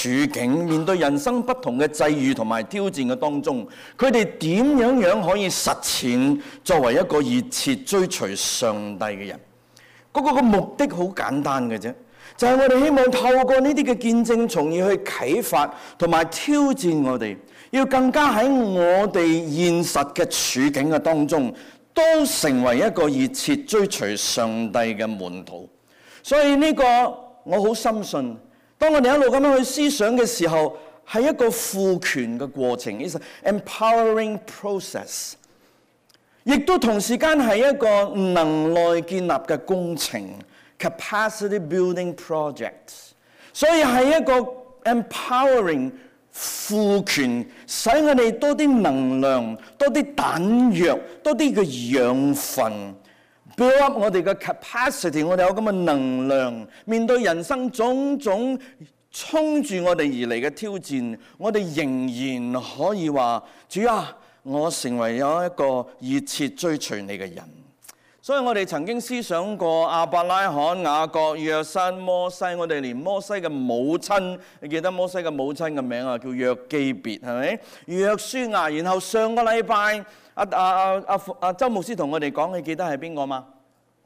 處境，面對人生不同嘅際遇同埋挑戰嘅當中，佢哋點樣可以實踐作為一個熱切追隨上帝嘅人？嗰個目的好簡單嘅啫，就係我哋希望透過呢啲嘅見證，從而去啟發同埋挑戰我哋，要更加喺我哋現實嘅處境嘅當中，都成為一個熱切追隨上帝嘅門徒。所以呢個我好深信，當我哋一路咁樣去思想嘅時候，係一個賦權嘅過程 ，is an empowering process， 亦都同時間係一個能耐建立嘅工程 ，capacity building project。所以係一個 empowering 賦權，使我哋多啲能量、多啲彈藥、多啲嘅養分。build up 我哋嘅 capacity， 我哋有咁嘅能量，面對人生種種衝住我哋而嚟嘅挑戰，我哋仍然可以話：主啊，我成為有一個熱切追隨你嘅人。所以我哋曾經思想過亞伯拉罕、雅各、約瑟、摩西，我哋連摩西嘅母親，你記得摩西嘅母親嘅名啊，叫約基別，係咪？約書亞。然後上個禮拜周牧師同我哋講，你記得係邊個嗎？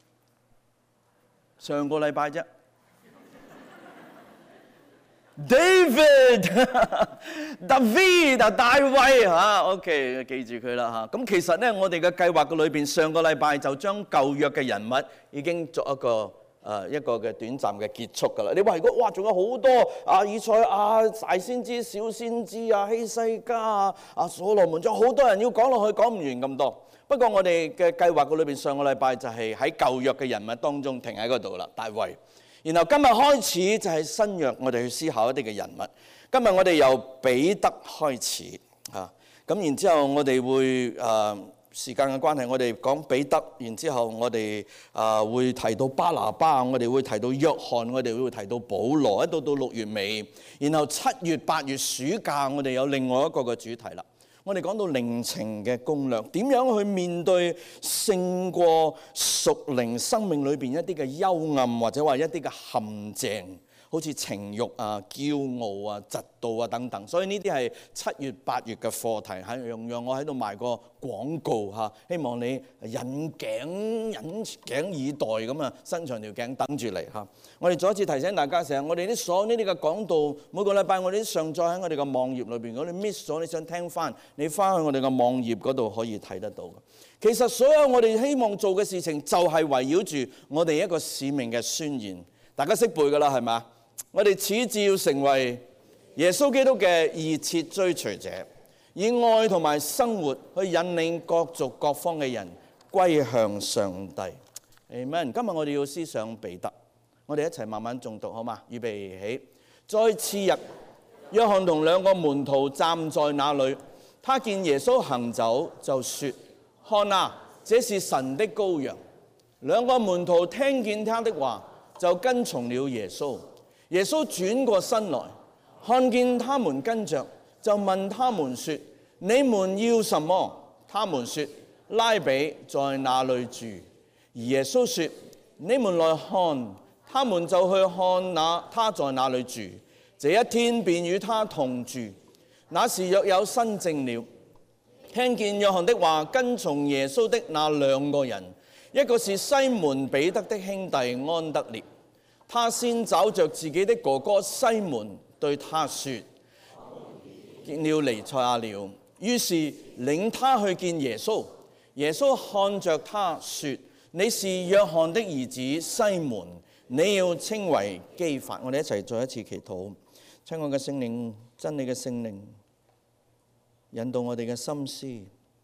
上個禮拜啫。David 大衛嚇 ，OK 記住佢啦嚇。咁其實咧，我哋嘅計劃嘅裏邊，上個禮拜就將舊約嘅人物已經作一個嘅短暫嘅結束㗎啦。你話如果哇，仲有好多以賽亞、大先知、小先知希西家所羅門，仲有好多人要講落去，講唔完咁多。不過我哋嘅計劃嘅裏邊，上個禮拜就係喺舊約嘅人物當中停喺嗰度啦，大衛。然後今日開始就係新約，我哋去思考一啲嘅人物。今日我哋由彼得開始嚇，咁然之後我哋會時間嘅關係，我哋講彼得，然之後我哋會提到巴拿巴，我哋會提到約翰，我哋會提到保羅，一到6月尾，然後7月8月暑假，我哋有另外一個嘅主題啦。我哋講到靈情嘅攻略，點樣去面對勝過屬靈生命裏邊一啲嘅幽暗，或者話一啲嘅陷阱，好似情慾驕傲嫉妒等等。所以呢啲係7月8月嘅課題，讓我喺度賣個廣告嚇，希望你忍頸以待咁啊，伸長條頸等住嚟嚇。我哋再一次提醒大家，成日我哋所有呢啲嘅講道，每個禮拜我哋都上載喺我哋嘅網頁裏邊。如果你 miss 咗，你想聽翻，你翻去我哋嘅網頁嗰度可以睇得到嘅。其實所有我哋希望做嘅事情，就係圍繞住我哋一個使命嘅宣言。大家識背㗎啦，係咪？我哋始至要成為耶穌基督嘅熱切追隨者，以愛同埋生活去引領各族各方嘅人歸向上帝。Amen。今日我哋要思想彼得，我哋一齊慢慢誦讀好嗎？預備起。在次日，約翰同2個門徒站在那裏，他見耶穌行走，就說：看啊，這是神的羔羊。2個門徒聽見他的話，就跟從了耶穌。耶穌轉過身來，看見他們跟着，就問他們說：你們要什麼？他們說：拉比在哪裏住？而耶穌說：你們來看。他們就去看他在哪裏住。這一天便與他同住。那時約有申正了，聽見約翰的話，跟從耶穌的那2個人，一個是西門彼得的兄弟安德烈。他先找着自己的哥哥西門，對他說：見了彌賽亞了。於是領他去見耶穌。耶穌看着他說：你是約翰的兒子西門，你要稱為基法。我哋一齊再一次祈禱。親愛嘅聖靈，真理嘅聖靈，引導我哋嘅心思，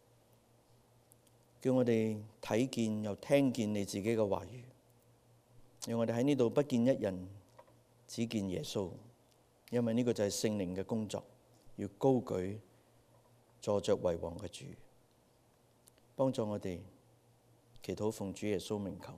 叫我哋睇見又聽見你自己嘅話語。讓我哋喺呢度不見一人，只見耶穌，因為呢個就係聖靈嘅工作，要高舉坐着為王嘅主，幫助我哋祈禱奉主耶穌名求。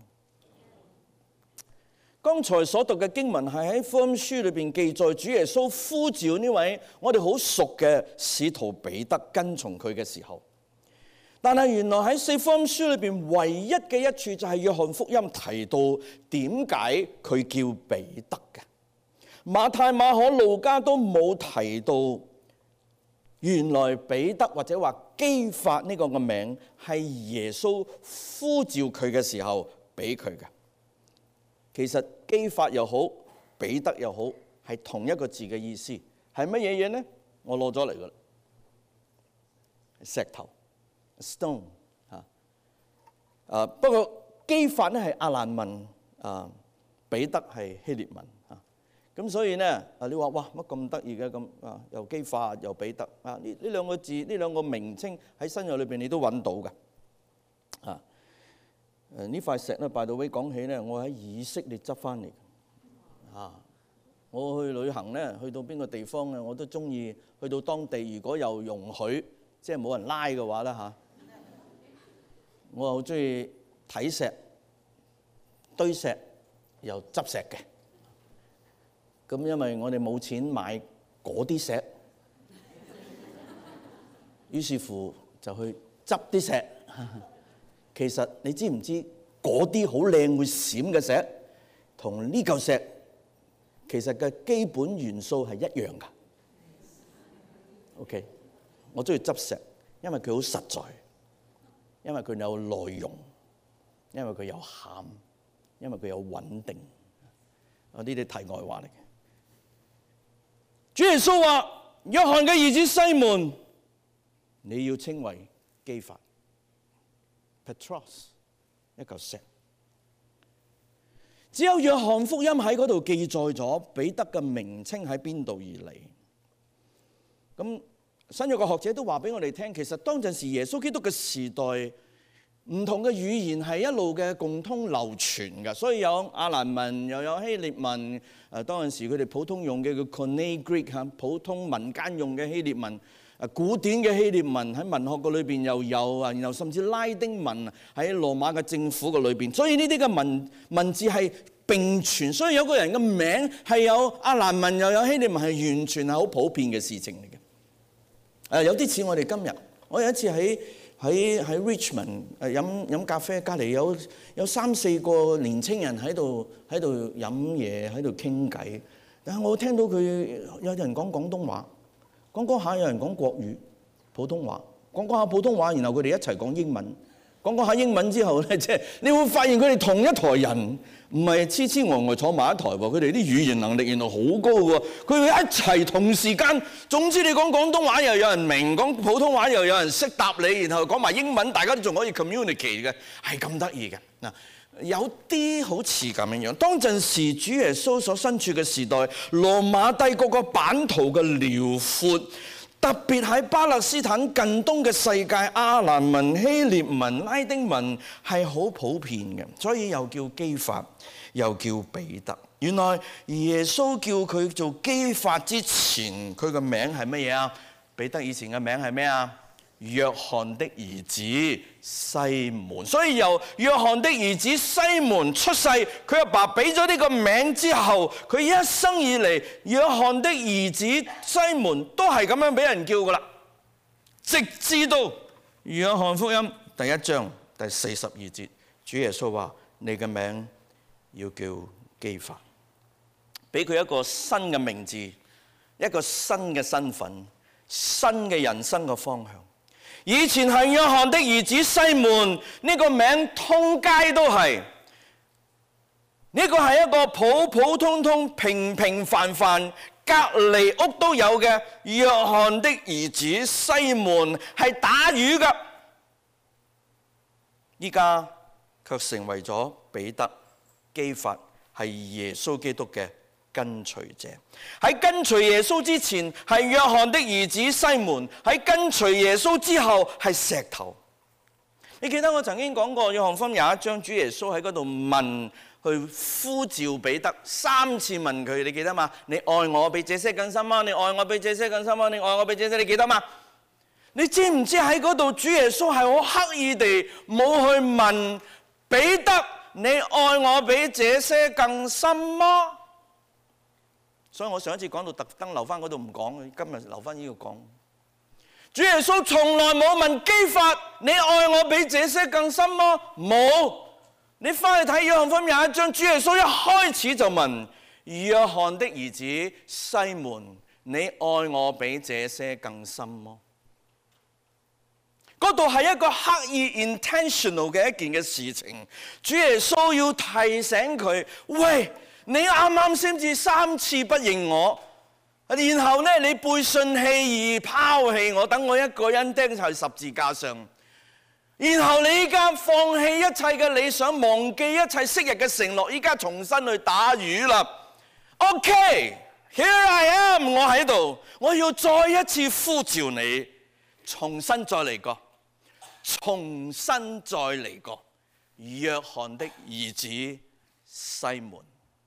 剛才所讀嘅經文係喺福音書裏邊記載，主耶穌呼召呢位我哋好熟嘅使徒彼得跟從佢嘅時候。但係原來喺4福音書裏邊唯一嘅一處就係約翰福音提到點解佢叫彼得嘅。 馬太、馬可、路加都冇提到，原來彼得或者話基法呢個嘅名係耶穌呼召佢嘅時候俾佢嘅。其實基法又好，彼得又好，係同一個字嘅意思，係乜嘢嘢呢？我攞咗嚟噶啦，石頭 stone 嚇。不過基法咧係亞蘭文，彼得係希臘文嚇。咁所以咧，你話哇乜咁得意嘅咁啊？又基法又彼得啊？呢兩個字，呢兩個名稱喺新約裏邊你都揾到嘅啊。呢塊石咧，by the way講起咧，我喺以色列執翻嚟啊。我去旅行咧，去到邊個地方咧，我都中意去到當地，如果有容許，即係冇人拉嘅話咧嚇，我好中意睇石、堆石又執石嘅。咁因為我哋冇錢買嗰啲石，於是乎就去執啲石。其實你知唔知嗰啲好靚會閃嘅石，同呢嚿石其實嘅基本元素係一樣㗎。OK， 我中意執石，因為佢好實在，因為佢有內容，因為佢有餡，因為佢有穩定。呢啲題外話嚟嘅。主耶穌話：約翰嘅兒子西門，你要稱為基法 Petros， 一嚿石。只有約翰福音喺嗰度記載咗彼得嘅名稱喺邊度而嚟。咁新約嘅學者都話俾我哋聽，其實當陣時耶穌基督嘅時代，唔同嘅語言係一路嘅共通流傳嘅，所以有亞蘭文又有希臘文。當陣時佢哋普通用嘅叫 Koine Greek 嚇，普通民間用嘅希臘文。古典嘅希臘文喺文學嘅裏邊又有啊，然後甚至拉丁文喺羅馬嘅政府嘅裏邊。所以呢啲嘅文字係並存，所以有個人嘅名係有亞蘭文又有希臘文，係完全係好普遍嘅事情嚟嘅。有啲似我哋今日，我有一次喺 Richmond 飲咖啡，隔離有3-4個年青人喺度飲嘢，喺度傾偈。但係我聽到佢有人講廣東話，講下有人講國語、普通話，講下普通話，然後佢哋一齊講英文，講下英文之後咧，即係你會發現佢哋同一台人，唔係痴痴呆呆坐埋一台喎。佢哋啲語言能力原來好高喎，佢會一齊同時間。總之你講廣東話又有人明，講普通話又有人識答你，然後講埋英文，大家都仲可以 communicate 嘅，係咁得意嘅嗱。有啲好似咁樣樣。當陣時主耶穌所身處嘅時代，羅馬帝國個版圖嘅遼闊，特別喺巴勒斯坦近東嘅世界，亞蘭文、希臘文、拉丁文係好普遍嘅，所以又叫基法，又叫彼得。原來耶穌叫佢做基法之前，佢個名係乜嘢啊？彼得以前嘅名係咩啊？約翰的兒子西門。所以由約翰的兒子西門出世，佢阿爸俾咗呢個名之後，佢一生以嚟約翰的兒子西門都係咁樣俾人叫噶啦，直至到約翰福音第1章第42節，主耶穌話：你嘅名要叫基法，俾佢一個新嘅名字，一個新嘅身份，新嘅人生嘅方向。以前係約翰的兒子西門，呢個名通街都係，呢個係一個普普通通、平平凡凡、隔離屋都有嘅約翰的兒子西門，係打魚㗎。依家卻成為咗彼得、基法，係耶穌基督嘅跟隨者。喺跟隨耶穌之前係約翰的兒子西門，喺跟隨耶穌之後係石頭。你記得我曾經講過約翰福音21章，主耶穌喺嗰度問，去呼召彼得3次問佢，你記得嘛？你愛我比這些更深嗎？你愛我比這些更深嗎？你愛我比這些，你記得嘛？你知唔知喺嗰度主耶穌係好刻意地冇去問彼得，你愛我比這些更深嗎？所以我上一次講到特登留翻嗰度唔講，今日留翻呢度講。主耶穌從來冇問基法，你愛我比這些更深嗎？冇。你翻去睇約翰福音21章，主耶穌一開始就問約翰的兒子西門，你愛我比這些更深麼？嗰度係一個刻意 intentional 嘅一件嘅事情。主耶穌要提醒佢：喂，你啱啱先至3次不認我，然後呢，你背信棄義拋棄我，等我一個人釘喺十字架上。然後你依家放棄一切嘅理想，忘記一切昔日嘅承諾，依家重新去打魚啦。OK，here I am， 我喺度，我要再一次呼召你，重新再嚟過，重新再嚟過。約翰的兒子西門。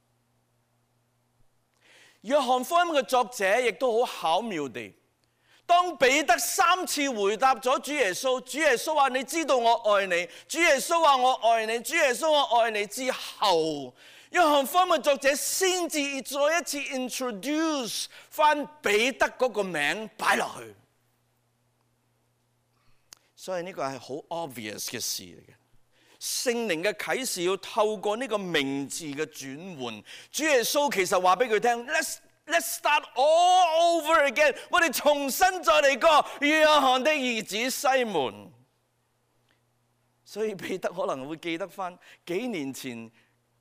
約翰福音嘅作者亦都好巧妙地，當彼得3次回答咗主耶穌，主耶穌話你知道我愛你，主耶穌話我愛你，主耶穌我愛你之後，約翰福音嘅作者先至再一次 introduce 翻彼得嗰個名擺落去。所以呢個係好 obvious 嘅事嚟嘅。聖靈嘅啟示要透過呢個名字嘅轉換，主耶穌其實話俾佢聽 Let's start all over again， 我哋重新再嚟過。約翰的兒子西門。所以彼得可能會記得翻幾年前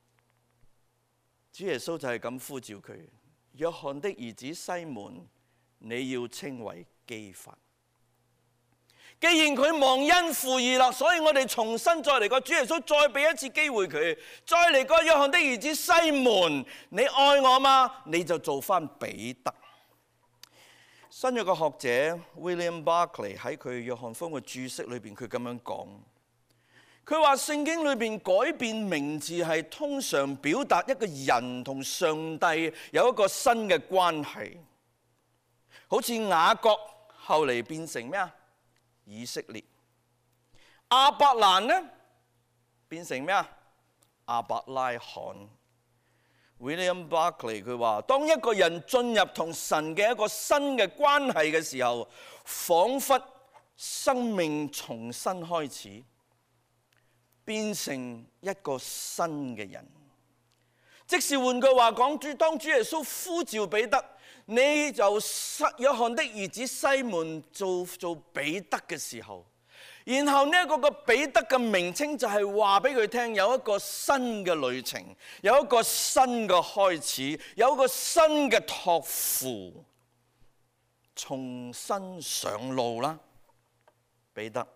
主耶穌就係咁呼召佢：約翰的兒子西門，你要稱為基法。既然佢忘恩負義啦，所以我哋重新再嚟過。主耶穌再俾一次機會佢，再嚟過。約翰的兒子西門，你愛我嗎？你就做翻彼得。新約嘅學者 William Barclay 喺佢約翰福音嘅注釋裏邊，佢咁樣講。佢話聖經裏邊改變名字係通常表達一個人同上帝有一個新嘅關係。好似雅各後嚟變成咩啊？以色列。亞伯蘭呢變成咩啊？亞伯拉罕。William Barclay 佢話：當一個人進入同神嘅一個新嘅關係嘅時候，彷彿生命重新開始，變成一個新嘅人。即是換句話講，當主耶穌呼召彼得，你就約翰的兒子西門做彼得嘅時候，然後呢一個嘅彼得嘅名稱就係話俾佢聽，有一個新嘅旅程，有一個新嘅開始，有一個新嘅託付，重新上路啦。彼得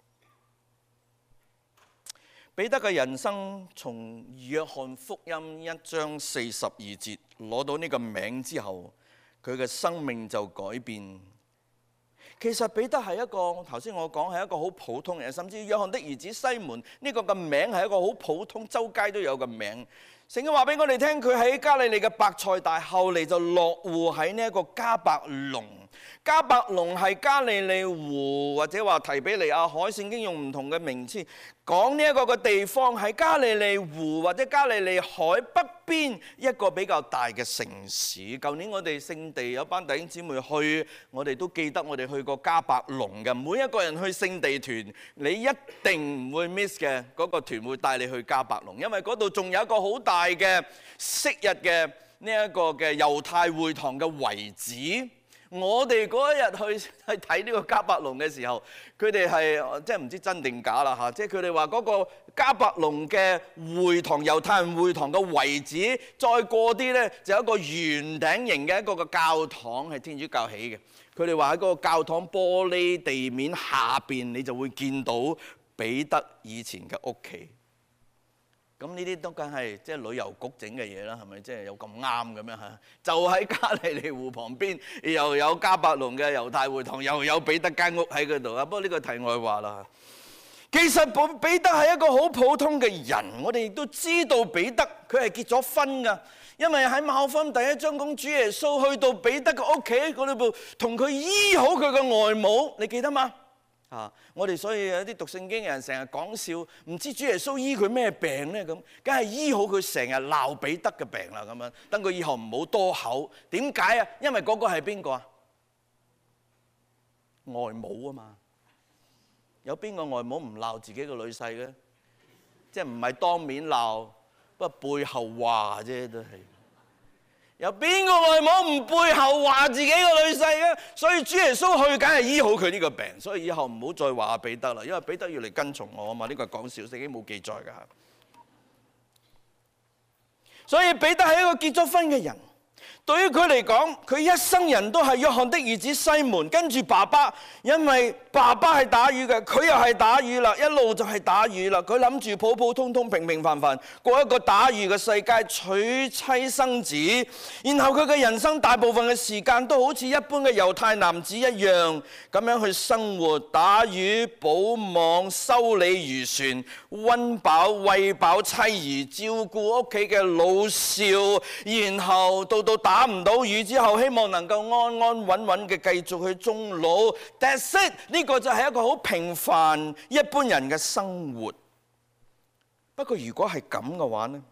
嘅人生從約翰福音1章42節攞到呢個名之後，佢嘅生命就改變。其實彼得係一個，頭先我講係一個好普通嘅人，甚至約翰的兒子西門呢個嘅名係一個好普通，周街都有嘅名。聖經話俾我哋聽，佢喺加利利嘅伯賽大，後嚟就落戶喺呢一個迦百農。迦百農係加利利湖或者話提比利亞海，聖經用唔同嘅名詞講呢一個嘅地方，喺加利利湖或者加利利海北邊一個比較大嘅城市。舊年我哋聖地有班弟兄姊妹去，我哋都記得我哋去過迦百農嘅。每一個人去聖地團，你一定唔會 miss 嘅，嗰個團會帶你去迦百農，因為嗰度仲有一個好大嘅昔日嘅呢一個嘅猶太會堂嘅遺址。我哋嗰一日去睇呢個迦百農嘅時候，佢哋係即係唔知真定假啦嚇，即係佢哋話嗰個迦百農嘅會堂，猶太人會堂嘅遺址，再過啲呢，就有一個圓頂形嘅一個教堂係天主教起嘅。佢哋話喺嗰個教堂玻璃地面下邊，你就會見到彼得以前嘅屋企。咁呢啲都梗係即係旅遊局整嘅嘢啦，係咪？即係有咁啱咁樣嚇？就喺加利利湖旁邊，又有迦百農嘅猶太會堂，又有彼得間屋喺嗰度啊！不過呢個題外話啦。其實彼得係一個好普通嘅人，我哋亦都知道彼得佢係結咗婚㗎，因為喺馬可福音第1章講主耶穌去到彼得嘅屋企嗰度，同佢醫好佢嘅外母，你記得嗎？我哋所以有啲讀聖經嘅人成日講笑，唔知主耶穌醫佢咩病呢？咁梗係醫好佢成日鬧彼得嘅病啦，咁樣等佢以後唔好多口。點解啊？因為嗰個係邊個啊？外母啊嘛。有邊個外母唔鬧自己個女婿嘅？即係唔係當面鬧，不過背後話啫，都係。 有邊個外母唔背後話自己個女婿嘅？所以主耶穌去梗係醫好佢呢個病。所以以後唔好再話彼得啦，因為彼得要嚟跟從我啊嘛。呢個係講笑，聖經冇記載㗎。所以彼得係一個結咗婚嘅人。對於佢嚟講，佢一生人都係約翰的兒子西門，跟住爸爸，因為爸爸係打魚嘅，佢又係打魚啦，一路就係打魚啦。佢諗住普普通通、平平凡凡過一個打魚嘅世界，娶妻生子，然後佢嘅人生大部分嘅時間都好似一般嘅猶太男子一樣咁樣去生活，打魚、補網、修理漁船、溫飽、餵飽妻兒、照顧屋企嘅老少，然後到打唔到魚之後，希望能夠安安穩穩嘅繼續去終老。That's it， 呢個就係一個好平凡一般人嘅生活。不過如果係咁嘅話呢，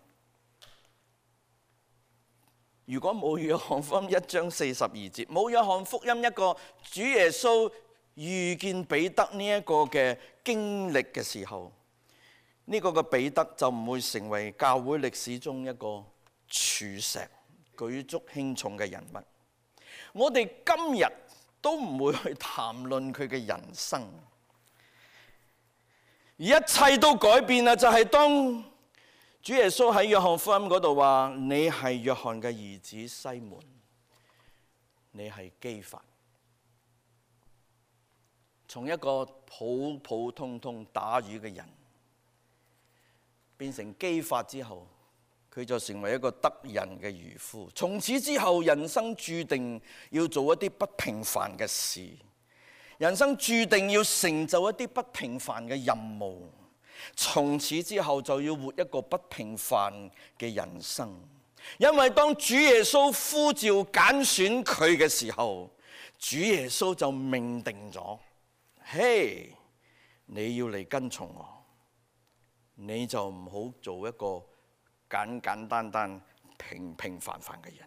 如果冇約翰福音1章42節，冇約翰福音一個主耶穌遇見彼得呢一個嘅經歷嘅時候，呢個嘅彼得就唔會成為教會歷史中一個柱石，舉足輕重嘅人物。我哋今日都唔會去談論佢嘅人生，而一切都改變啦。就係當主耶穌喺約翰福音嗰度話：你係約翰嘅兒子西門，你係基法。從一個普普通通打魚嘅人，變成基法之後，佢就成為一個得人嘅漁夫。從此之後，人生注定要做一啲不平凡嘅事，人生注定要成就一啲不平凡嘅任務。從此之後就要活一個不平凡嘅人生，因為當主耶穌呼召揀選佢嘅時候，主耶穌就命定咗：嘿，你要嚟跟從我，你就唔好做一個簡簡單單、平平凡凡嘅人，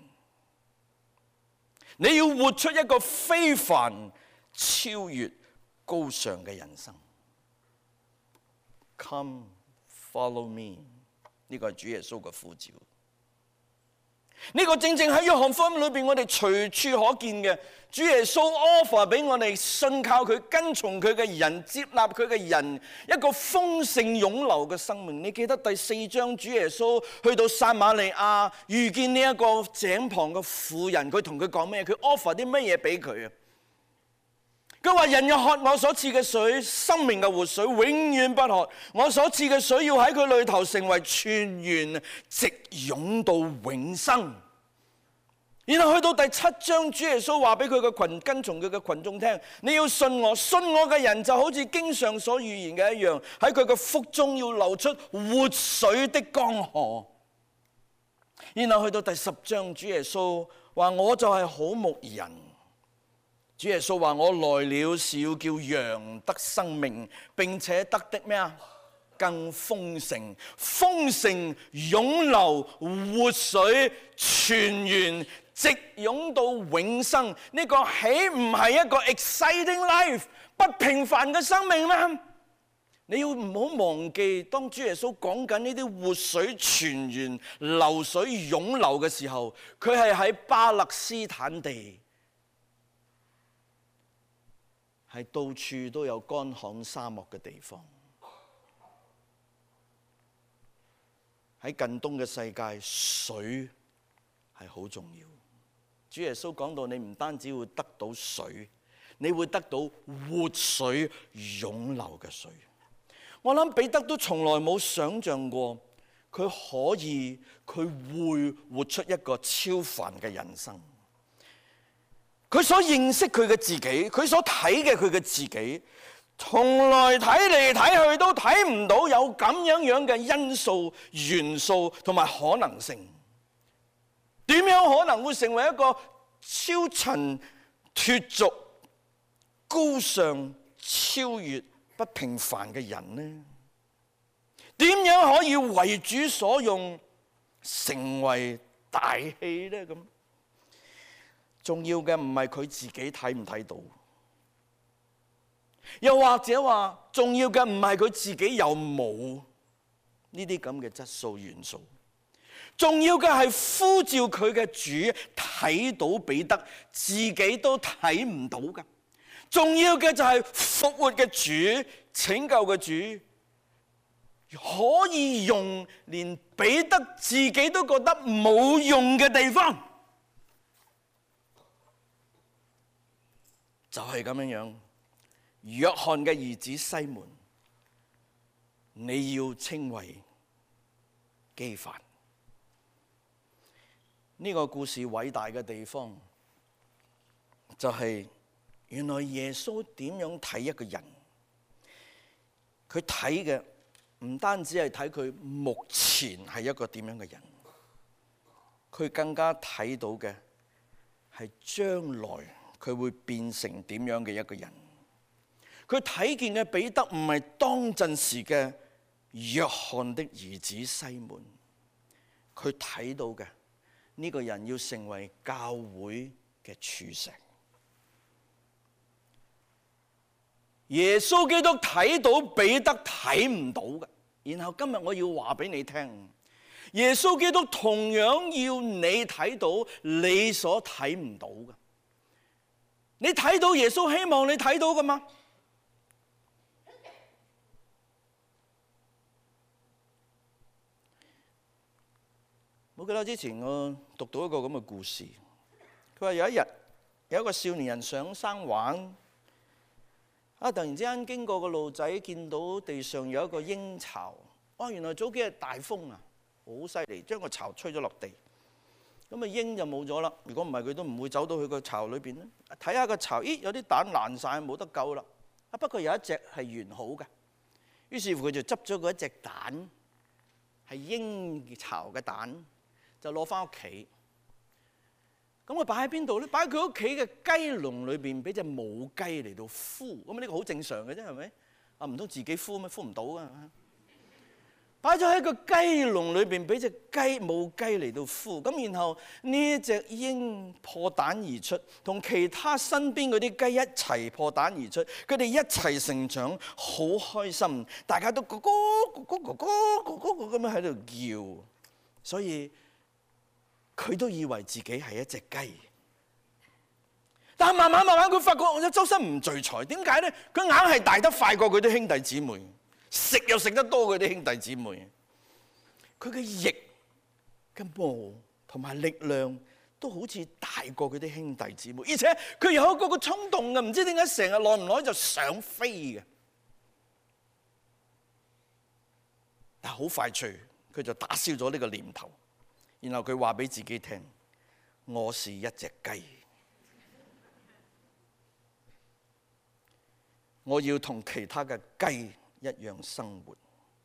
你要活出一個非凡、超越、高尚嘅人生。Come, follow me， 呢個係主耶穌嘅呼召。呢個正正喺約翰福音裏邊，我哋隨處可見嘅。主耶穌 offer 俾我哋信靠佢、跟從佢嘅人、接納佢嘅人一個豐盛湧流嘅生命。你記得第4章，主耶穌去到撒瑪利亞遇見呢一個井旁嘅婦人，佢同佢講咩？佢 offer 啲乜嘢俾佢啊？佢話：人若喝我所賜嘅水，生命嘅活水，永遠不渴。我所賜嘅水要喺佢裏頭成為泉源，直湧到永生。然後去到第7章，主耶穌話俾佢嘅跟從佢嘅群眾聽：你要信我，信我嘅人就好似經上所預言嘅一樣，喺佢嘅腹中要流出活水的江河。然後去到第10章，主耶穌話：我就係好牧人。主耶穌話：我來了是要叫羊得生命，並且得的咩啊？更豐盛，豐盛湧流活水泉源，直湧到永生。呢個豈唔係一個 exciting life， 不平凡嘅生命咩？你要唔好忘記，當主耶穌講緊呢啲活水泉源、流水湧流嘅時候，佢係喺巴勒斯坦地。係到處都有乾旱沙漠嘅地方，喺近東嘅世界，水係好重要。主耶穌講到，你唔單止會得到水，你會得到活水湧流嘅水。我諗彼得都從來冇想象過，佢會活出一個超凡嘅人生。佢所認識佢嘅自己，佢所睇嘅佢嘅自己，從來睇嚟睇去都睇唔到有咁樣嘅因素、元素同埋可能性。點樣可能會成為一個超塵脫俗、高尚、超越、不平凡嘅人呢？點樣可以為主所用，成為大器呢？咁重要嘅唔係佢自己睇唔睇到，又或者話重要嘅唔係佢自己有冇呢啲咁嘅質素元素， 重要嘅係呼召佢嘅主睇到彼得自己都睇唔到㗎。重要嘅就係復活嘅主、拯救嘅主，可以用連彼得自己都覺得冇用嘅地方，就係咁樣樣。約翰嘅兒子西門，你要稱為基法。呢個故事偉大嘅地方，就係原來耶穌點樣睇一個人。佢睇嘅唔單止係睇佢目前係一個點樣嘅人，佢更加睇到嘅係將來佢會變成點樣嘅一個人。佢睇見嘅彼得唔係當陣時嘅約翰的兒子西門，佢睇到嘅呢個人要成為教會嘅柱石。耶穌基督睇到彼得睇唔到嘅，然後今日我要話俾你聽，耶穌基督同樣要你睇到你所睇唔到嘅。你睇到耶穌希望你睇到㗎嘛？我記得之前我讀到一個咁嘅故事，佢話有一日有一個少年人上山玩，突然之間經過個路仔，見到地上有一個鷹巢，原來早幾日大風啊，好犀利，將個巢吹咗落地，咁鷹就冇咗啦。如果唔係佢都唔會走到去個巢裏邊咧。睇下個巢，咦，有啲蛋爛晒，冇得救啦。不過有一隻係完好嘅，於是乎佢就執咗嗰一隻蛋，係鷹巢嘅蛋，就攞翻屋企。咁佢擺喺邊度咧？擺喺佢屋企嘅雞籠裏邊，俾隻母雞嚟到孵。咁呢個好正常嘅啫，係咪？唔通自己孵咩？孵唔到啊！擺咗喺個雞籠裏邊，俾隻母雞嚟到孵。咁然後呢隻鷹破蛋而出，同其他身邊嗰啲雞一齊破蛋而出，佢哋一齊成長，好開心，大家都咕咕咕咕咕咕咕咕咁樣喺度叫，所以佢都以為自己係一隻雞。但係慢慢佢發覺我周身唔聚財，點解咧？佢硬係大得快過佢啲兄弟姊妹，食又食得多佢啲兄弟姊妹。佢嘅翼嘅毛同埋力量都好似大過佢啲兄弟姊妹，而且佢有一個衝動嘅，唔知點解成日耐唔耐就想飛嘅。但係好快脆，佢就打消咗呢個念頭。然後佢話俾自己聽：我是一隻雞，我要同其他嘅雞一樣生活。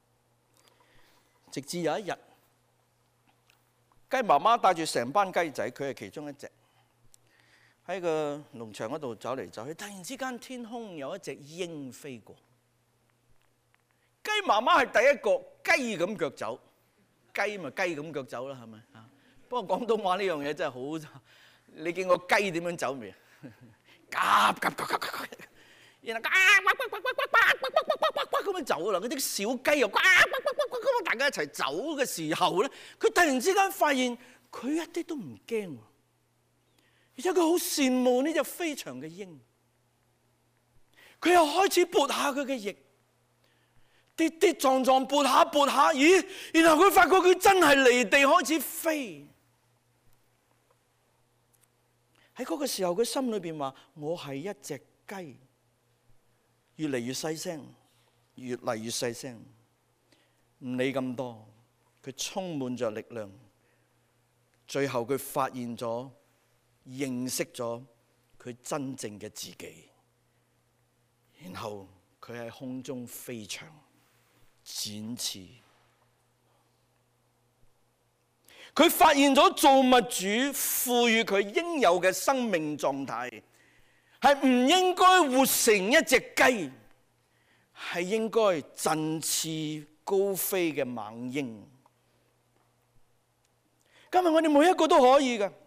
直至有一日，雞媽媽帶住成班雞仔，佢係其中一隻，喺個農場嗰度走嚟走去。突然之間，天空有一隻鷹飛過。雞媽媽係第一個雞咁腳走。雞咪雞咁腳走啦，係咪啊？不過廣東話呢樣嘢真係好，你見過雞點樣走未啊？夾夾夾夾夾，然後咁樣走啦。嗰啲小雞又咁大家一齊走嘅時候咧，佢突然之間發現佢一啲都唔驚，而且佢好羨慕呢隻飛翔嘅鷹。佢又開始撥下佢嘅翼。跌跌撞撞撥下撥下，咦？然後佢發覺佢真係離地開始飛。喺嗰個時候，佢心裏邊話：我係一隻雞。越嚟越細聲，越嚟越細聲，唔理咁多。佢充滿着力量。最後佢發現咗、認識咗佢真正嘅自己。然後佢喺空中飛翔。展翅，佢發現咗造物主賦予佢應有嘅生命狀態，係唔應該活成一隻雞，係應該振翅高飛嘅猛鷹。今日我哋每一個都可以嘅，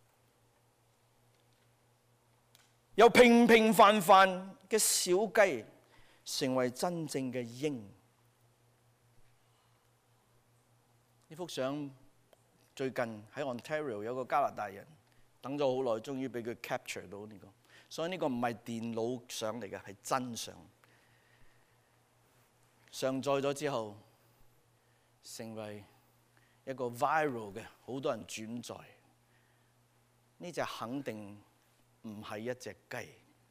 由平平凡凡嘅小雞成為真正嘅鷹。呢幅相最近喺 Ontario 有個加拿大人等咗好耐，終於俾佢 capture 到呢個，所以呢個唔係電腦相嚟嘅，係真相。上載咗之後，成為一個 viral 嘅，好多人轉載。呢隻肯定唔係一隻雞。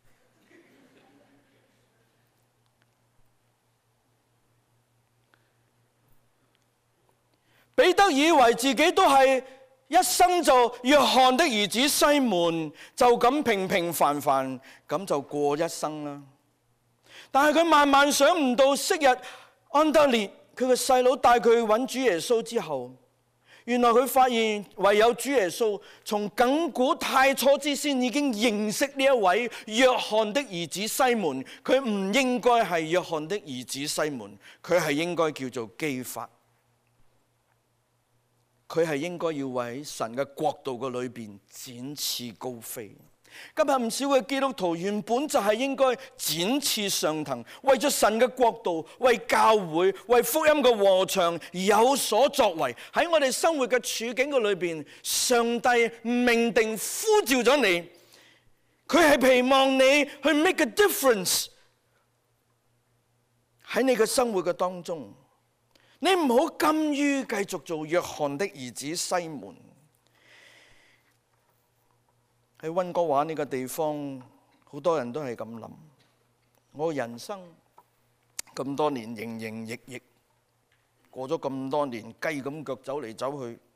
彼得以為自己都係一生就約翰的兒子西門，就咁平平凡凡咁就過一生啦。但係佢萬萬想唔到，昔日安德烈佢個細佬帶佢去揾主耶穌之後，原來佢發現唯有主耶穌從亙古太初之先已經認識呢一位約翰的兒子西門。佢唔應該係約翰的兒子西門，佢係應該叫做基法。佢係應該要為神嘅國度嘅裏邊展翅高飛。今日唔少嘅基督徒原本就係應該展翅上騰，為咗神嘅國度、為教會、為福音嘅禾場有所作為。喺我哋生活嘅處境嘅裏邊，上帝命定呼召咗你，佢係期望你去 make a difference 喺你嘅生活嘅當中。你唔好甘於繼續做約翰的兒子西門。喺溫哥華呢個地方，好多人都係咁諗。我人生咁多年營營役役，過咗咁多年雞咁腳走嚟走去，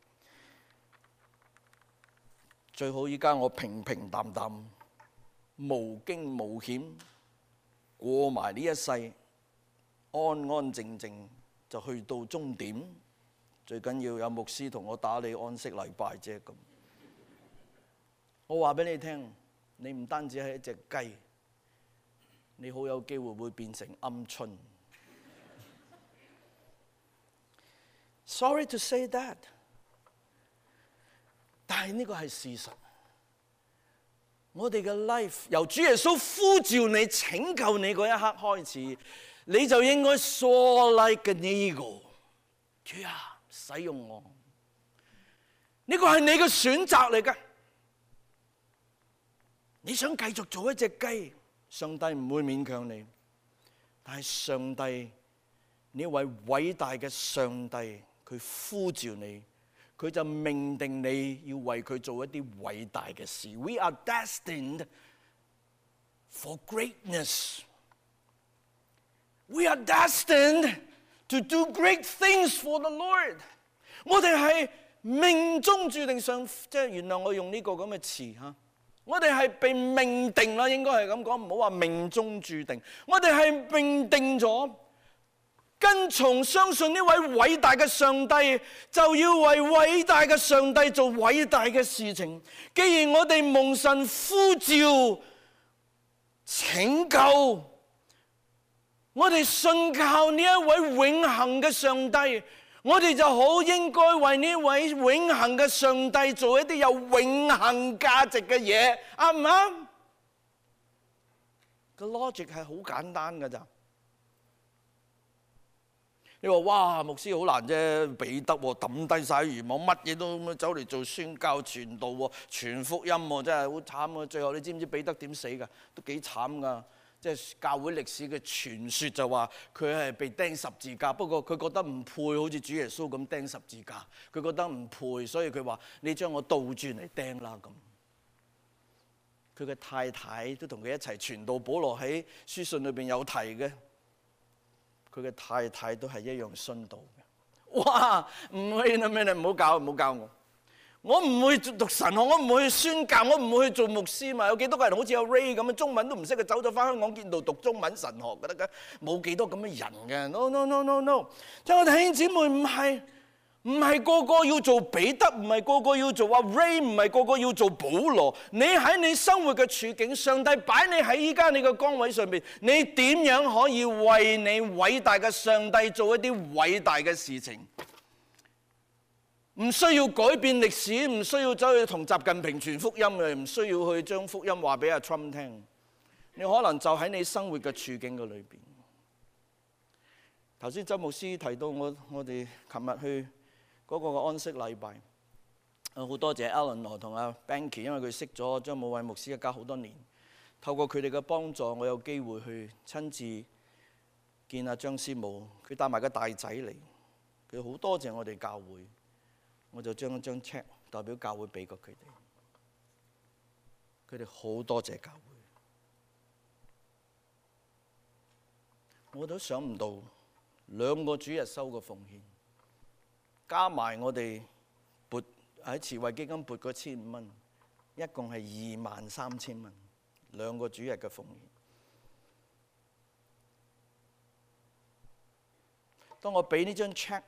最好依家我平平淡淡、無驚無險過埋呢一世，安安靜靜就去到終點。最緊要有牧師同我打理安息禮拜啫咁。我話俾你聽，你唔單止係一隻雞，你好有機會會變成鵪鶉。Sorry to say that， 但係呢個係事實。我哋嘅 life 由主耶穌呼召你、拯救你嗰一刻開始，你就應該 soar like an eagle。主啊，使用我，呢個係你嘅選擇嚟㗎。你想繼續做一隻雞，上帝唔會勉強你。但係上帝呢位偉大嘅上帝，佢呼召你，佢就命定你要為佢做一啲偉大嘅事。We are destined for greatness. We are destined to do great things for the Lord. 我哋係命中注定上，即係原諒我用呢個咁嘅詞嚇。我哋係被命定啦，應該係咁講，唔好話命中注定。我哋係命定咗，跟從相信呢位偉大嘅上帝，就要為偉大嘅上帝做偉大嘅事情。既然我哋蒙神呼召、拯救，我哋信靠呢一位永恆嘅上帝，我哋就好應該為呢位永恆嘅上帝做一啲有永恆價值嘅嘢，啱唔啱？個 logic 係好簡單㗎咋。你話哇，牧師好難啫，彼得抌低晒漁網，乜嘢都走嚟做宣教傳道喎，傳福音喎，真係好慘啊！最後你知唔知彼得點死㗎？都幾慘㗎。即係教會歷史嘅傳說就話佢係被釘十字架，不過佢覺得唔配，好似主耶穌咁釘十字架，佢覺得唔配，所以佢話你將我倒轉嚟釘啦咁。佢嘅太太都同佢一齊傳道，保羅喺書信裏邊有提嘅，佢嘅太太都係一樣殉道嘅。哇！唔可以啦咩？你唔好教我。我唔會讀神學，我唔會去宣教，我唔會去做牧師嘛。有幾多個人好似有 Ray 咁樣，中文都唔識嘅，走咗翻香港建道讀中文神學嘅得㗎，冇幾多咁嘅人嘅。No。即係我哋弟兄姊妹唔係個個要做彼得，唔係個個要做阿 Ray， 唔係個個要做保羅。你喺你生活嘅處境，上帝擺你喺依家你嘅崗位上邊，你點樣可以為你偉大嘅上帝做一啲偉大嘅事情？唔需要改變歷史，唔需要走去同習近平傳福音嘅，唔需要去將福音話俾阿 Trump 聽。你可能就喺你生活嘅處境嘅裏邊。頭先周牧師提到我哋琴日去嗰個安息禮拜， 好多謝 Eleanor 同阿 Banky， 因為佢識咗張武偉牧師一家好多年，透過佢哋嘅幫助，我有機會去親自見阿張師母，佢帶埋個大仔嚟，佢好多謝我哋教會，我就將一張 check 代表教會俾過佢哋，佢哋好多謝教會。我都想唔到2個主日收嘅奉獻，加埋我哋撥喺慈惠基金撥嗰1500蚊，一共係23000蚊，2個主日嘅奉獻。當我俾呢張 check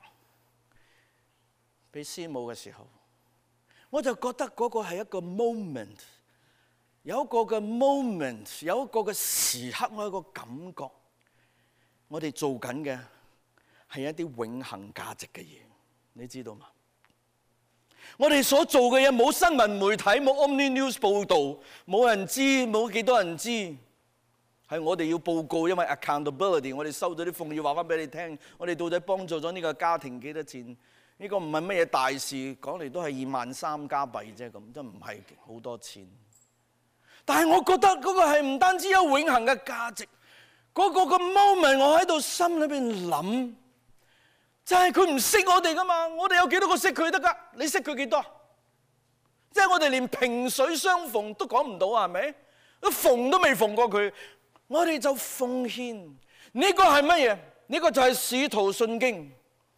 俾師母嘅時候，我就覺得嗰個係一個 moment， 有一個嘅 moment， 有一個嘅時刻，我有一個感覺，我哋做緊嘅係一啲永恆價值嘅嘢，你知道嗎？我哋所做嘅嘢冇新聞媒體，冇 Omni News 報導，冇人知，冇幾多人知，係我哋要報告，因為 accountability， 我哋收到啲奉要話翻俾你聽，我哋到底幫助咗呢個家庭幾多錢？呢個唔係乜嘢大事，講嚟都係23000加幣啫，咁都唔係好多錢。但係我覺得嗰個係唔單止有永恆嘅價值，嗰個 moment 我喺度心裏邊諗，就係佢唔識我哋噶嘛，我哋有幾多個識佢得噶？你識佢幾多？即係我哋連萍水相逢都講唔到啊，係咪？都逢都未逢過佢，我哋就奉獻。呢個係乜嘢？呢個就係使徒信經。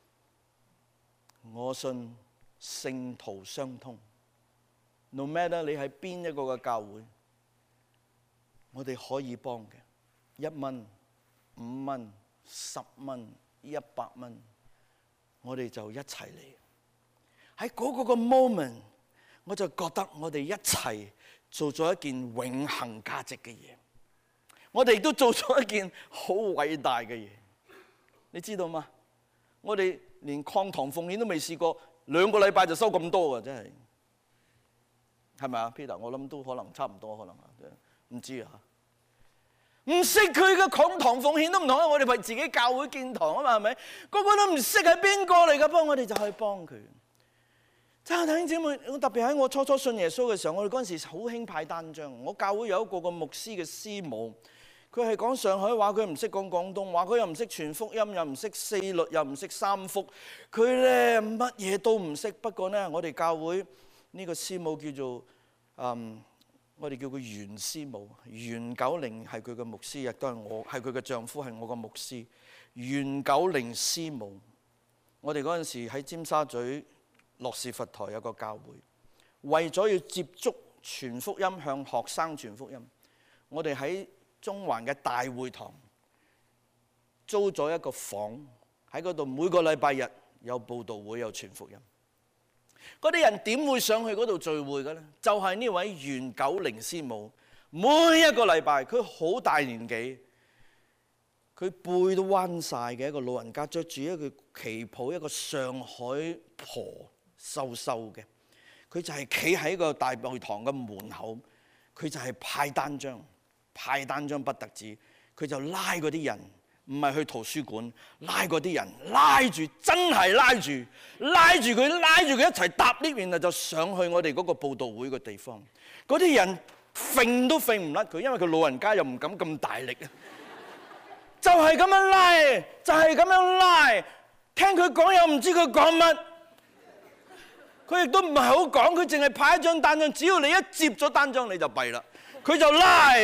我信聖徒相通。No matter 你喺邊一個嘅教會，我哋可以幫嘅，1蚊、5蚊、10蚊、100蚊，我哋就一齊嚟。喺嗰個 moment， 我就覺得我哋一齊做咗一件永恆價值嘅嘢。我哋都做咗一件好偉大嘅嘢，你知道嗎？我哋連抗糖奉獻都未試過，2個禮拜就收咁多㗎，真係咪啊 Peter？ 我諗都可能差唔多，可能唔知啊。唔識佢嘅抗糖奉獻都唔同啊！我哋為自己教會建堂啊嘛，係咪？個個都唔識係邊個嚟㗎？不過我哋就去幫佢。真係弟兄姊妹，我特別喺我初信耶穌嘅時候，我哋嗰陣時好興派單張。我教會有一個牧師嘅師母，佢係講上海話，佢唔識講廣東話，佢又唔識傳福音，又唔識4律，又唔識3福，佢咧乜嘢都唔識。不過咧，我哋教會呢個師母叫做我哋叫佢袁師母，袁九齡係佢嘅牧師，亦都係我係佢嘅丈夫，係我嘅牧師。袁九齡師母，我哋嗰陣時喺尖沙咀樂士佛台有個教會，為咗要接觸傳福音，向學生傳福音，我哋喺中環嘅大會堂租咗一個房，喺嗰度每個禮拜日有佈道會，有傳福音。嗰啲人點會上去嗰度聚會嘅咧？就係呢位袁九齡師母，每一個禮拜，佢好大年紀，佢背都彎晒嘅一個老人家，着住一個旗袍，一個上海婆，瘦瘦嘅，佢就係企喺個大會堂嘅門口，佢就係派單張不特止，佢就拉嗰啲人。唔係去圖書館拉嗰啲人，拉住真係拉住佢一齊搭 lift， 然後就上去我哋嗰個佈道會嘅地方。嗰啲人揈都揈唔甩佢，因為佢老人家又唔敢咁大力啊。就係咁樣拉，聽佢講又唔知佢講乜，佢亦都唔係好講，佢淨係派一張單張，只要你一接咗單張你就弊啦，佢就拉。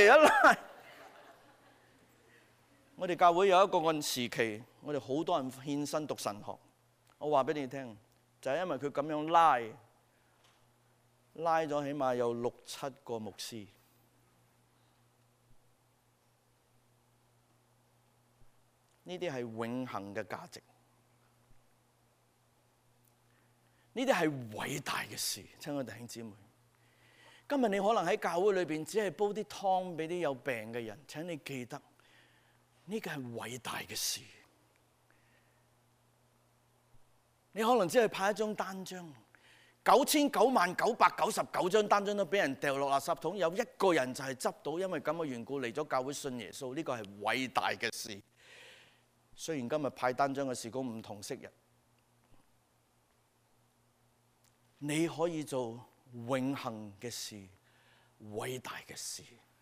我哋教會有一個時期，我哋好多人獻身讀神學。我話俾你聽，就係因為佢咁樣拉咗起碼有6-7個牧師。呢啲係永恆嘅價值，呢啲係偉大嘅事，親愛弟兄姊妹。今日你可能喺教會裏邊只係煲啲湯俾啲有病嘅人，請你記得。呢個係偉大嘅事。你可能只係派一張單張，99,999張單張都俾人掉落垃圾桶，有1個人就係執到，因為咁嘅緣故嚟咗教會信耶穌，呢個係偉大嘅事。雖然今日派單張嘅事工唔同昔日， 你可以做永恆嘅事、偉大嘅事。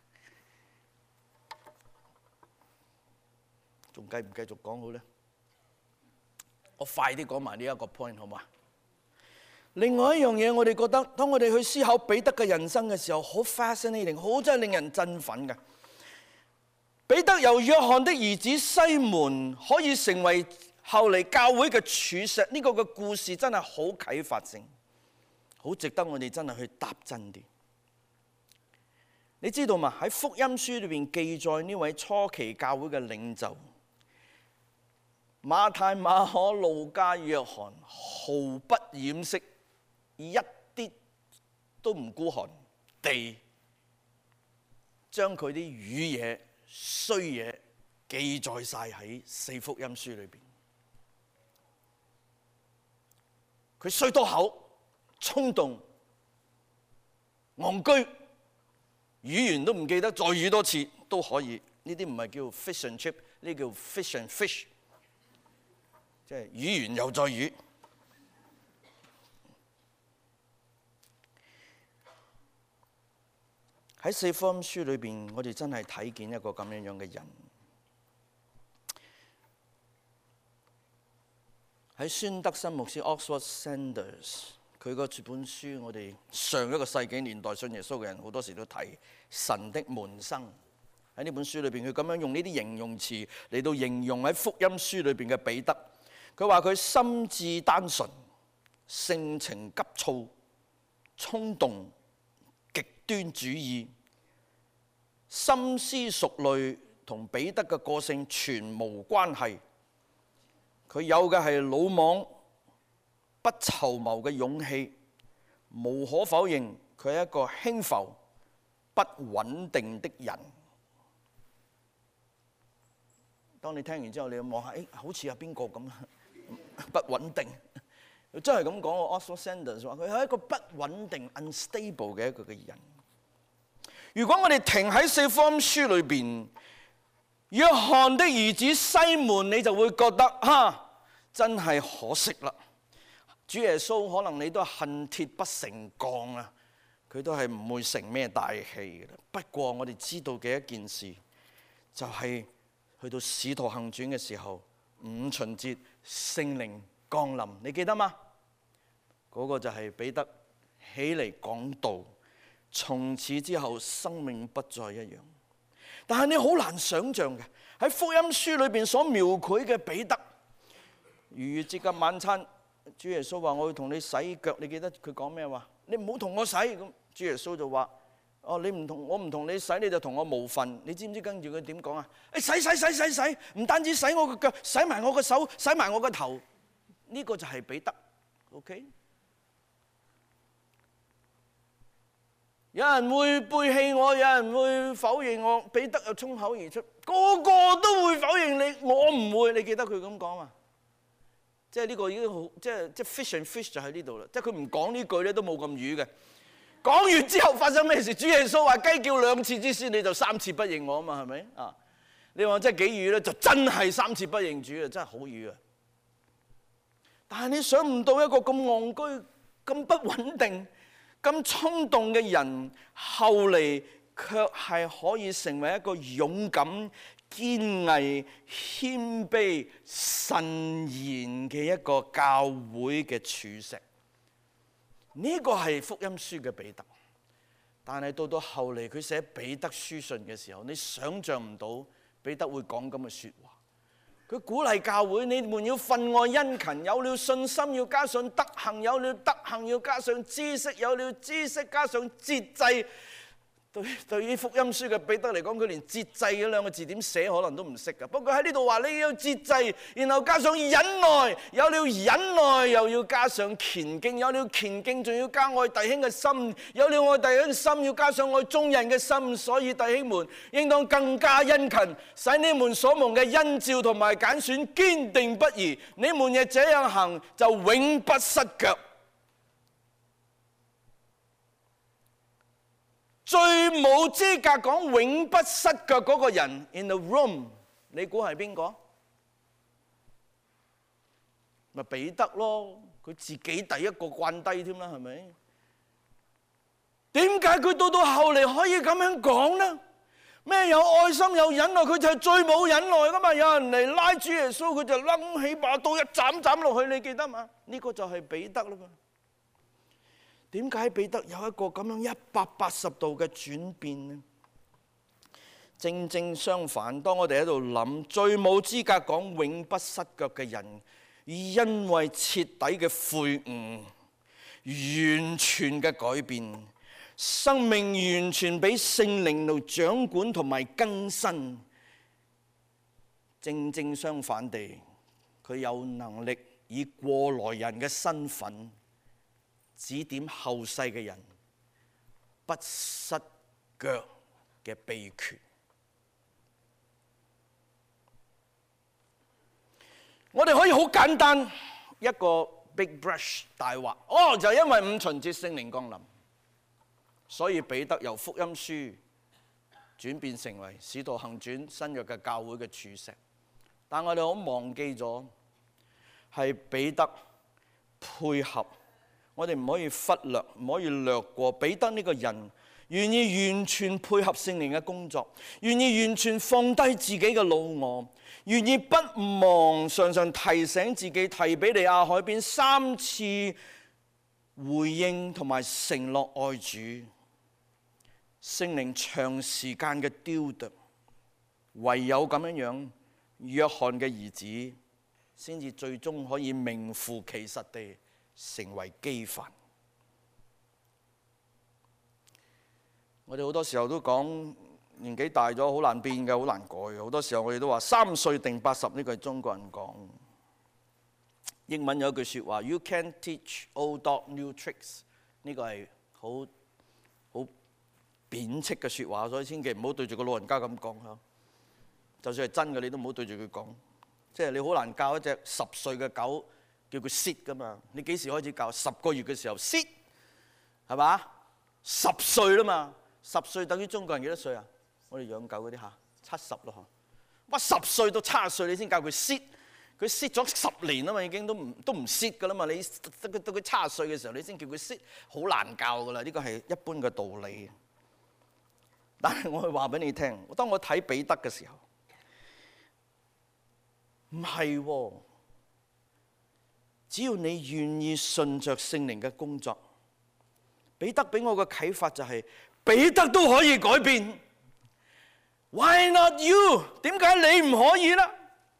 仲繼唔繼續講好呢？我快啲講埋呢一個 point 好嗎？另外一樣嘢，我哋覺得當我哋去思考彼得嘅人生嘅時候，好 fascinating， 好真係令人振奮嘅。彼得由約翰的兒子西門可以成為後嚟教會嘅柱石，呢個嘅故事真係好啟發性，好值得我哋真係去踏真啲。你知道嘛？喺福音書裏邊記載呢位初期教會嘅領袖馬太、馬可、路加、約翰，毫不掩飾，一啲都唔孤寒地將佢啲瘀嘢、衰嘢記載晒喺四福音書裏邊。佢衰多口、衝動、戇居，語言都唔記得，再語多次都可以。呢啲唔係叫 fish and chip， 呢叫 fish and fish， 即係語言又再語。喺四福音書裏邊，我哋真係睇見一個咁樣嘅人。喺孫德森牧師 Oxford Sanders， 佢嗰本書，我哋上一個世紀年代信耶穌嘅人好多時都睇神的門生。喺呢本書裏邊，佢咁樣用呢啲形容詞嚟到形容喺福音書裏邊嘅彼得。佢話佢心智單純、性情急躁、衝動、極端主義、深思熟慮，同彼得嘅個性全無關係。佢有嘅係魯莽、不籌謀嘅勇氣。無可否認，佢係一個輕浮、不穩定的人。當你聽完之後，你望下，好似係邊個咁不穩定？佢真係咁講。Oxford Sanders 話佢係一個不穩定 unstable 嘅一個嘅人。如果我哋停喺四福音書裏邊，約翰的兒子西門，你就會覺得真係可惜啦。主耶穌可能你都恨鐵不成鋼啊，佢都係唔會成咩大器嘅。不過我哋知道嘅一件事，就係去到使徒行傳嘅時候，五旬節聖靈降臨，你記得嗎？嗰個就係彼得起嚟講道，從此之後生命不再一樣。但係你好難想像嘅，喺福音書裏邊所描繪嘅彼得，逾越節嘅晚餐，主耶穌話我要同你洗腳，你記得佢講咩話？你唔好同我洗。咁主耶穌就話：你唔同我唔同你洗，你就同我無份。你知唔知跟住佢點講啊？洗，唔單止洗我個腳，洗埋我個手，洗埋我個頭。呢個就係彼得。OK？ 有人會背棄我，有人會否認我，彼得又衝口而出，個個都會否認你，我唔會。你記得佢咁講嘛？即係呢個已經好，即係 fish and fish 就喺呢度啦。即係佢唔講呢句咧，都冇咁瘀嘅。講完之後發生咩事？主耶穌話：雞叫兩次之先，你就三次不認我啊嘛，係咪啊？你話真係幾瘀咧？就真係三次不認主啊！真係好瘀啊！但係你想唔到一個咁戇居、咁不穩定、咁衝動嘅人，後嚟卻係可以成為一個勇敢、堅毅、謙卑、慎言嘅一個教會嘅柱石。呢個係福音書嘅彼得。但係到後嚟佢寫彼得書信嘅時候，你想象唔到彼得會講咁嘅説話。佢鼓勵教會，你們要分外殷勤，有了信心要加上德行，有了德行要加上知識，有了知識加上節制。對於福音書嘅彼得嚟講，佢連節制嗰兩個字點寫可能都唔識㗎。不過喺呢度話你要節制，然後加上忍耐，有了忍耐又要加上虔敬，有了虔敬仲要加愛弟兄嘅心，有了愛弟兄嘅心要加上愛眾人嘅心。所以弟兄們應當更加殷勤，使你們所蒙嘅恩召同埋揀選堅定不移。你們亦這樣行，就永不失腳。最冇資格講永不失腳嗰個人 in the room， 你估係邊個？咪彼得咯。 佢自己第一個慣低添啦，係咪？點解佢到後嚟可以咁樣講呢？咩有愛心有忍耐，佢就係最冇忍耐噶嘛！有人嚟拉主耶穌，佢就掕起把刀一斬落去，你記得嘛？呢個就係彼得啦嘛。點解彼得有一個咁樣180度嘅轉變呢？正正相反，當我哋喺度諗最冇資格講永不失腳嘅人，因為徹底嘅悔悟、完全嘅改變，生命完全俾聖靈嚟掌管同埋更新。正正相反地，佢有能力以過來人嘅身份指點後世嘅人不失腳嘅秘訣。我哋可以好簡單一個 big brush 大畫，就因為五旬節聖靈降臨，所以彼得由福音書轉變成為使徒行傳新約嘅教會嘅柱石。但我哋好忘記咗係彼得配合，我哋唔可以忽略，唔可以略過彼得呢個人願意完全配合聖靈嘅工作，願意完全放低自己嘅老我，願意不忘常常提醒自己，提比利亞海邊3次回應同埋承諾愛主。聖靈長時間嘅雕琢，唯有咁樣，約翰嘅兒子先至最終可以名副其實地成為基法。我哋好多時候都講年紀大咗好難變嘅，好難改。好多時候我哋都話3歲定80，呢個係中國人講。英文有一句説話 ：You can't teach old dog new tricks。呢個係好貶斥嘅説話，所以千祈唔好對住個老人家咁講嚇。就算係真嘅，你都唔好對住佢講。即係你好難教一隻10歲嘅狗叫佢 sit 噶嘛？你幾時開始教？10個月嘅時候 sit 係嘛？10歲啦嘛，10歲等於中國人幾多歲啊？我哋養狗嗰啲嚇70咯嗬。哇，10歲到70歲你先教佢 sit，佢 sit 咗10年啊嘛，已經都唔 sit 噶啦嘛。你到佢70歲嘅時候，你先叫佢 sit，好難教噶啦。呢個係一般嘅道理。但係我係話俾你聽，當我睇彼得嘅時候，唔係喎。只要你願意順着聖靈嘅工作，彼得俾我嘅啟發就係，彼得都可以改變。Why not you？ 點解你唔可以呢？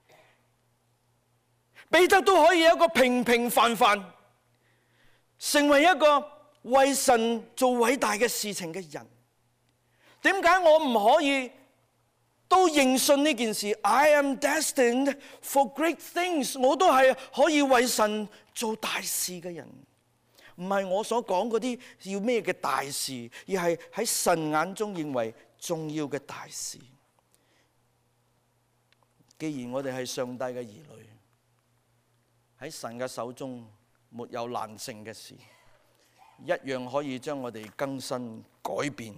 彼得都可以有一個平平凡凡，成為一個為神做偉大嘅事情嘅人。點解我唔可以都認信呢件事 ？I am destined for great things。我都係可以為神做大事嘅人，唔係我所講嗰啲要咩嘅大事，而係喺神眼中認為重要嘅大事。既然我哋係上帝嘅兒女，喺神嘅手中沒有難成嘅事，一樣可以將我哋更新改變。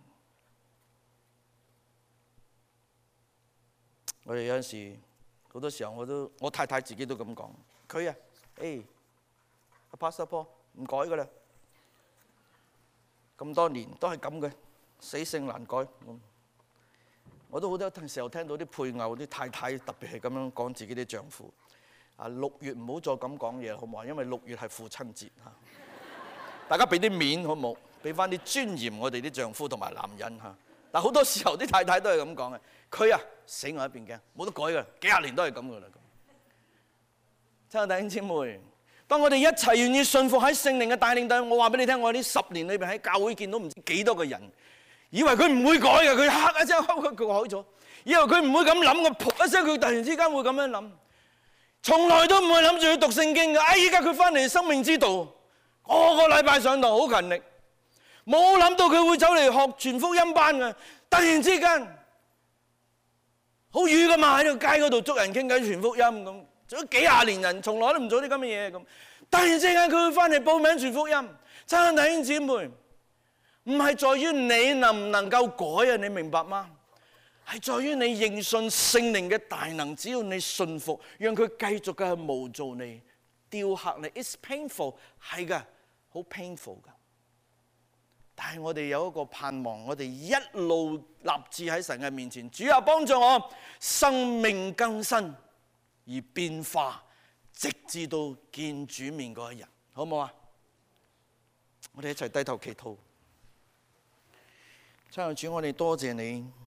我哋有陣時，好多時候我太太自己都咁講，佢阿 Pastor Paul 唔改噶啦，咁多年都係咁嘅，死性難改。我都好多時候聽到啲配偶、啲太太特別係咁樣講自己啲丈夫。6月唔好再咁講嘢好唔好？因為6月係父親節嚇，大家俾啲面好唔好？俾翻啲尊嚴我哋啲丈夫同埋男人嚇。但好多時候啲太太都係咁講嘅，佢死我一邊嘅，冇得改嘅，幾廿年都係咁噶啦。親愛弟兄姊妹，當我哋一齊願意信服喺聖靈嘅帶領底下，我話俾你聽，我呢10年裏邊喺教會見到唔知幾多個人，以為佢唔會改嘅，佢嚇一聲佢改咗，以為佢唔會咁諗嘅，噗一聲佢突然之間會咁樣諗，從來都唔會諗住去讀聖經嘅。依家佢翻嚟生命之道，個禮拜上堂好勤力。冇諗到佢會走嚟學全福音班嘅，突然之間好瘀噶嘛，喺條街嗰度捉人傾偈全福音咁，做咗幾廿年人，從來都唔做啲咁嘅嘢咁。突然之間佢會翻嚟報名傳福音，親愛弟兄姊妹，唔係在於你能唔能夠改啊，你明白嗎？係在於你認信聖靈嘅大能，只要你信服，讓佢繼續嘅去模造你、 雕刻你。It's painful， 係㗎，好 painful 㗎。但係我哋有一個盼望，我哋一路立志喺神嘅面前，主啊，幫助我生命更新而變化，直至到見主面嗰一日，好唔好啊？我哋一齊低頭祈禱。親愛的主，我哋多謝你。